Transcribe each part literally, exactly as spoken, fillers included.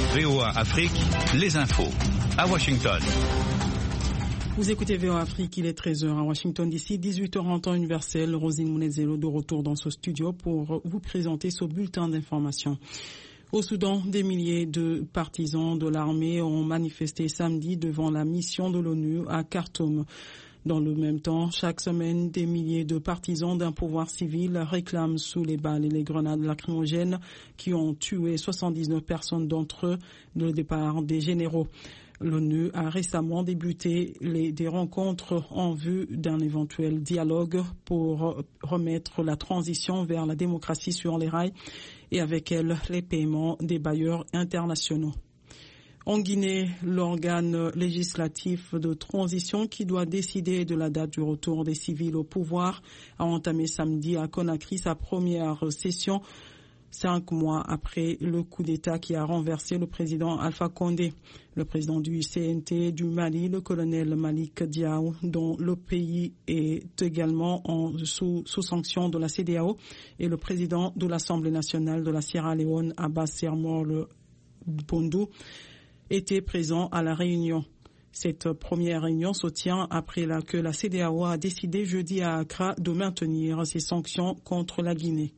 V O A Afrique, les infos. À Washington. Vous écoutez V O A Afrique, il est treize heures à Washington d'ici, dix-huit heures en temps universel. Rosine Mounezelo de retour dans ce studio pour vous présenter ce bulletin d'information. Au Soudan, des milliers de partisans de l'armée ont manifesté samedi devant la mission de l'ONU à Khartoum. Dans le même temps, chaque semaine, des milliers de partisans d'un pouvoir civil réclament sous les balles et les grenades lacrymogènes qui ont tué soixante-dix-neuf personnes d'entre eux le départ des généraux. L'ONU a récemment débuté les, des rencontres en vue d'un éventuel dialogue pour remettre la transition vers la démocratie sur les rails et avec elle les paiements des bailleurs internationaux. En Guinée, l'organe législatif de transition qui doit décider de la date du retour des civils au pouvoir a entamé samedi à Conakry sa première session, cinq mois après le coup d'État qui a renversé le président Alpha Condé. Le président du C N T du Mali, le colonel Malik Diaw, dont le pays est également en, sous, sous sanction de la C E D E A O, et le président de l'Assemblée nationale de la Sierra Leone, Abbas Sermol Bondou, étaient présents à la réunion. Cette première réunion se tient après la, que la C E D E A O a décidé jeudi à Accra de maintenir ses sanctions contre la Guinée.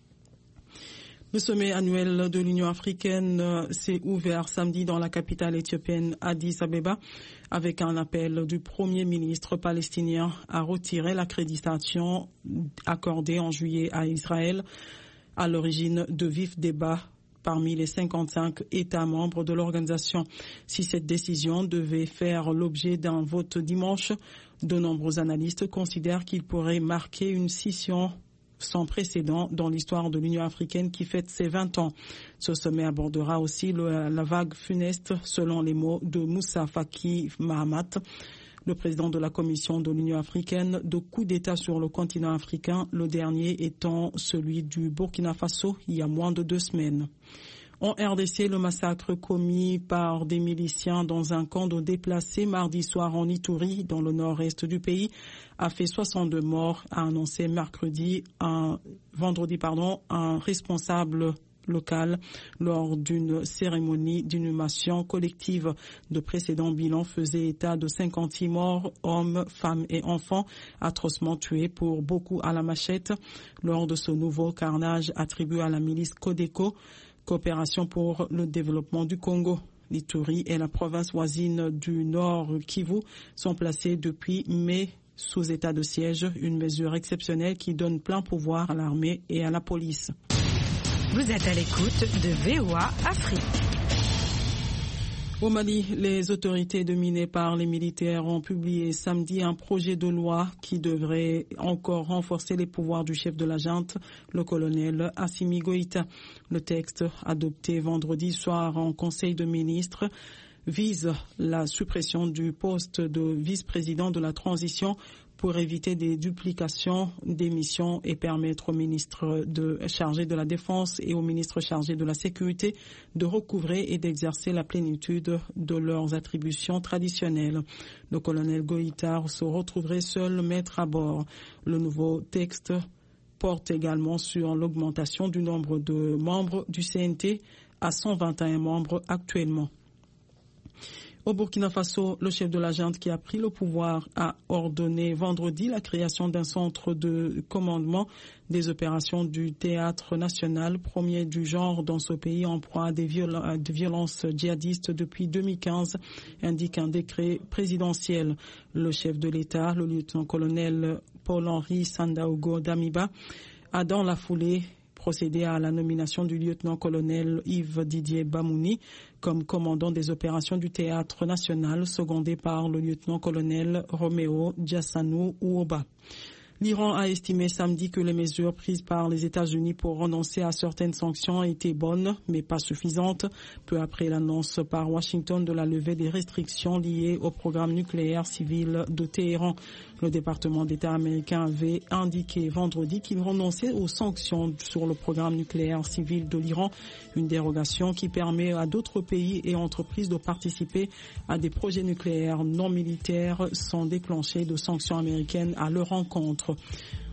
Le sommet annuel de l'Union africaine s'est ouvert samedi dans la capitale éthiopienne Addis Abeba avec un appel du Premier ministre palestinien à retirer l'accréditation accordée en juillet à Israël, à l'origine de vifs débats parmi les cinquante-cinq États membres de l'organisation. Si cette décision devait faire l'objet d'un vote dimanche, de nombreux analystes considèrent qu'il pourrait marquer une scission sans précédent dans l'histoire de l'Union africaine qui fête ses vingt ans. Ce sommet abordera aussi le, la vague funeste, selon les mots de Moussa Faki Mahamat, le président de la Commission de l'Union africaine, de coups d'État sur le continent africain, le dernier étant celui du Burkina Faso il y a moins de deux semaines. En R D C, le massacre commis par des miliciens dans un camp de déplacés mardi soir en Ituri, dans le nord-est du pays, a fait soixante-deux morts, a annoncé mercredi, un, vendredi, pardon, un responsable local lors d'une cérémonie d'inhumation collective. De précédents bilans faisaient état de cinquante-six morts, hommes, femmes et enfants, atrocement tués pour beaucoup à la machette. Lors de ce nouveau carnage attribué à la milice Codeco, Coopération pour le développement du Congo. L'Ituri et la province voisine du Nord Kivu sont placés depuis mai sous état de siège, une mesure exceptionnelle qui donne plein pouvoir à l'armée et à la police. Vous êtes à l'écoute de V O A Afrique. Au Mali, les autorités dominées par les militaires ont publié samedi un projet de loi qui devrait encore renforcer les pouvoirs du chef de la junte, le colonel Assimi Goïta. Le texte, adopté vendredi soir en Conseil de ministres, vise la suppression du poste de vice-président de la transition pour éviter des duplications des missions et permettre aux ministres de, chargés de la Défense et aux ministres chargés de la Sécurité de recouvrer et d'exercer la plénitude de leurs attributions traditionnelles. Le colonel Goïta se retrouverait seul maître à bord. Le nouveau texte porte également sur l'augmentation du nombre de membres du C N T à cent vingt et un membres actuellement. Au Burkina Faso, le chef de la junte qui a pris le pouvoir a ordonné vendredi la création d'un centre de commandement des opérations du théâtre national, premier du genre dans ce pays en proie à des, viol- des violences djihadistes depuis deux mille quinze, indique un décret présidentiel. Le chef de l'État, le lieutenant-colonel Paul-Henri Sandaogo Damiba, a dans la foulée procédé à la nomination du lieutenant-colonel Yves Didier Bamouni comme commandant des opérations du théâtre national, secondé par le lieutenant-colonel Roméo Diassanou Ouoba. L'Iran a estimé samedi que les mesures prises par les États-Unis pour renoncer à certaines sanctions étaient bonnes, mais pas suffisantes, peu après l'annonce par Washington de la levée des restrictions liées au programme nucléaire civil de Téhéran. Le département d'État américain avait indiqué vendredi qu'il renonçait aux sanctions sur le programme nucléaire civil de l'Iran, une dérogation qui permet à d'autres pays et entreprises de participer à des projets nucléaires non militaires sans déclencher de sanctions américaines à leur encontre.